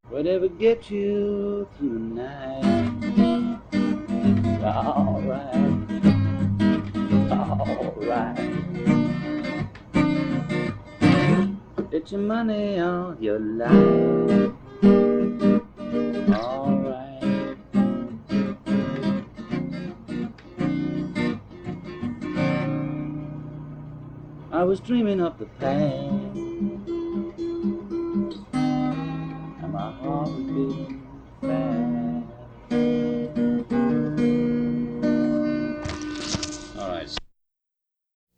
whatever gets you through the night. Alright, alright. Bet your money on your life. Alright. I was dreaming of the past, and my heart was beating